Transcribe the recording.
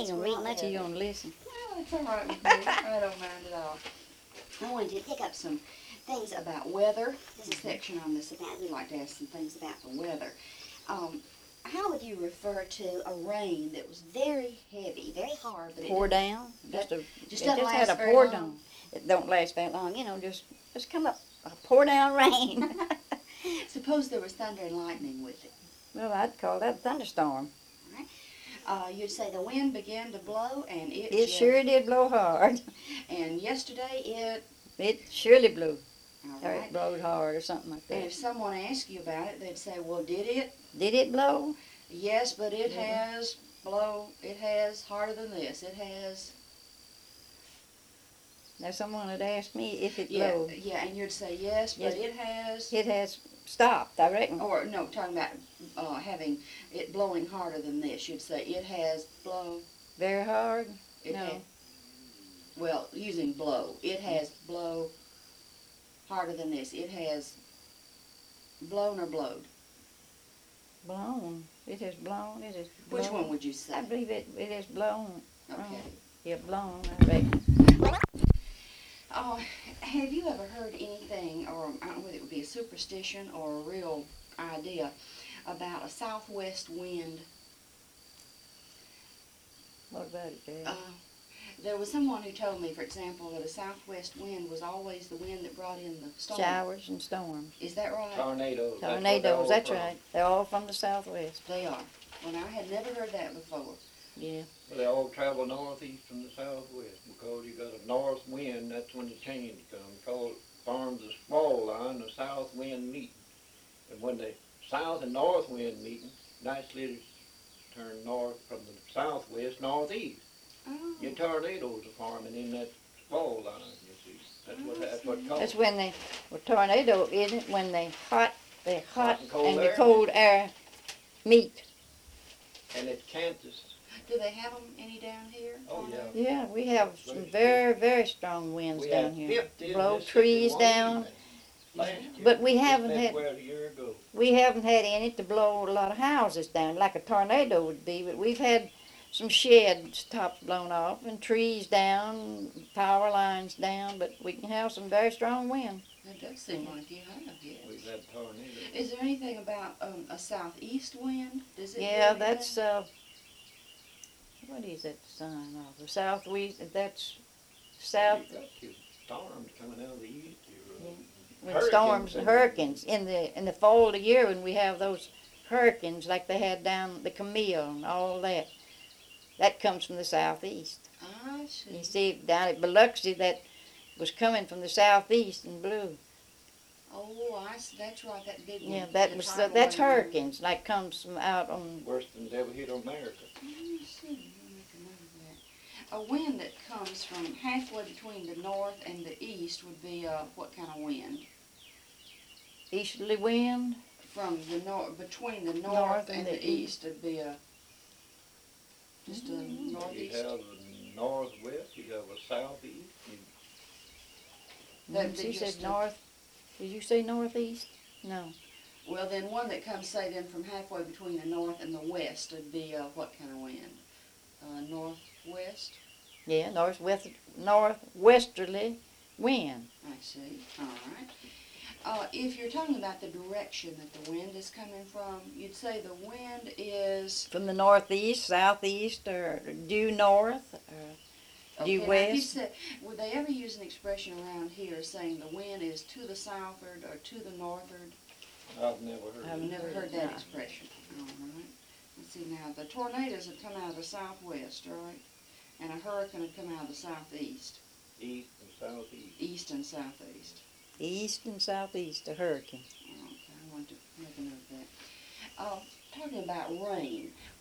ain't gonna read much, you gonna listen. Well, it's all right with me. I don't mind at all. I wanted to pick up some things about weather. There's a section on this about, we like to ask some things about the weather. How would you refer to a rain that was very heavy, very hard? But Pour down. Just It doesn't just last had a very pour long. down. It don't last that long, just come up, a pour down rain. Suppose there was thunder and lightning with it. Well, I'd call that a thunderstorm. You'd say the wind began to blow, and It sure did blow hard. And yesterday It surely blew. all Or right. it blowed hard or something like And that. if someone asked you about it, they'd say, well, did it? Did it blow? Yes, but it Yeah. it has harder than this. It has, Now someone had asked me if it yeah, blowed. yeah, and you'd say, yes, but Yes. it has, It has stopped, I reckon. or no, talking about having it blowing harder than this. You'd say, it has blown, Very hard? it No. ha- well, using blow. It has blow harder than this. It has blown or blowed. Blown. It has blown. It has blown. Which one would you say? I believe it has blown. Okay. Yeah, blown, I reckon. Oh, have you ever heard anything, or I don't know whether it would be a superstition or a real idea, about a southwest wind? What about it, Dad? There was someone who told me, for example, that a southwest wind was always the wind that brought in the storm. Showers and storms. Is that right? Tornadoes. Tornadoes, that's right. They're all from the southwest. They are. Well, I had never heard that before. Yeah. Well, they all travel northeast from the southwest because you got a north wind. That's when the change comes. Because forms a squall line, the south wind meeting. And when the south and north wind meeting, nicely turn north from the southwest northeast. Oh. Your tornadoes are forming in that squall line. You see, that's what causes. That's when tornado, isn't it? When the hot Hot and cold and the air. cold air meet. And at Kansas. Do they have them any down here? Oh, yeah. Yeah, we have some very, very strong winds We down had here. 50 in Blow Mississippi trees one down. evening last year. But we Just haven't had February a year ago. we haven't had any to blow a lot of houses down like a tornado would be. But we've had some sheds tops blown off and trees down, power lines down. But we can have some very strong wind. That does seem like you have, yes. We've had tornadoes. Is there anything about a southeast wind? Does it? Yeah, do that's anything? what is that sign of? The southwest. That's south. You got your storms coming out of the east. When storms, hurricanes in the fall of the year when we have those hurricanes like they had down the Camille and all that. That comes from the southeast. I see. You see down at Biloxi that was coming from the southeast and blew. Oh, I see. That's right. That big one. Yeah, that The was tribal that's one. hurricanes like comes from out on. Worse than ever hit America. Let me see. Let me make a note of that. A wind that comes from halfway between the north and the east would be what kind of wind? Easterly wind. From the north, between the north, North and the east, it'd be just a You northeast. have a northwest, you have a southeast. That'd be She just said a- north. Did you say northeast? No. Well, then one that comes, say, then from halfway between the north and the west would be what kind of wind? Northwest. Yeah, northwesterly wind. I see. All right. If you're talking about the direction that the wind is coming from, you'd say the wind is From the northeast, southeast, or due north, or due now, west. you said, would they ever use an expression around here saying the wind is to the southward or to the northward? I've never heard I've of never it. heard that expression. All right. Let's see now. The tornadoes would come out of the southwest, right? And a hurricane would come out of the southeast, East and southeast. east and southeast. East and southeast, a hurricane. Okay, I want to make a note of that. Talking about rain,